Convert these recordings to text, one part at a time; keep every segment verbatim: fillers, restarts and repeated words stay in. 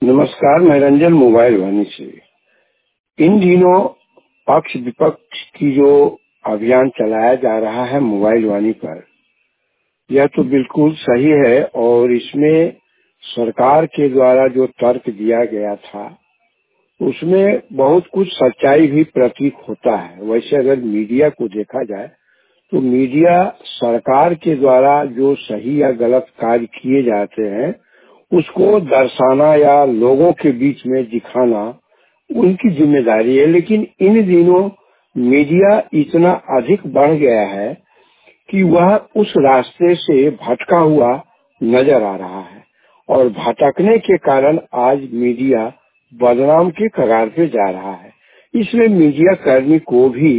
नमस्कार, मैं रंजन मोबाइल वाणी से। इन दिनों पक्ष विपक्ष की जो अभियान चलाया जा रहा है मोबाइल वाणी पर, यह तो बिल्कुल सही है और इसमें सरकार के द्वारा जो तर्क दिया गया था उसमें बहुत कुछ सच्चाई भी प्रतीत होता है। वैसे अगर मीडिया को देखा जाए तो मीडिया सरकार के द्वारा जो सही या गलत कार्य किए जाते हैं उसको दर्शाना या लोगों के बीच में दिखाना उनकी जिम्मेदारी है। लेकिन इन दिनों मीडिया इतना अधिक बढ़ गया है कि वह उस रास्ते से भटका हुआ नजर आ रहा है और भटकने के कारण आज मीडिया बदनाम के कगार पे जा रहा है। इसलिए मीडिया कर्मी को भी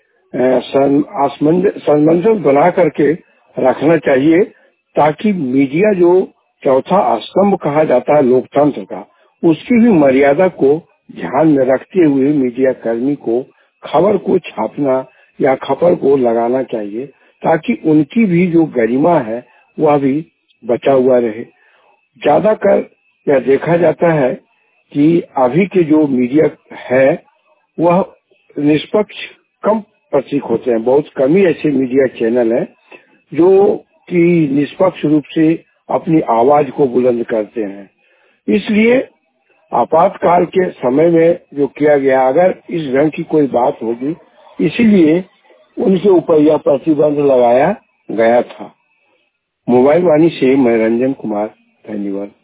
संबंधन बना करके रखना चाहिए ताकि मीडिया जो चौथा स्तंभ कहा जाता है लोकतंत्र का, उसकी भी मर्यादा को ध्यान में रखते हुए मीडिया कर्मी को खबर को छापना या खबर को लगाना चाहिए ताकि उनकी भी जो गरिमा है वह भी बचा हुआ रहे। ज्यादातर यह देखा जाता है कि अभी के जो मीडिया है वह निष्पक्ष कम प्रतीक होते हैं। बहुत कम ही ऐसे मीडिया चैनल हैं जो कि निष्पक्ष रूप से अपनी आवाज को बुलंद करते हैं। इसलिए आपातकाल के समय में जो किया गया, अगर इस ढंग की कोई बात होगी, इसीलिए उनके ऊपर यह प्रतिबंध लगाया गया था। मोबाइल वाणी से मैं रंजन कुमार, धन्यवाद।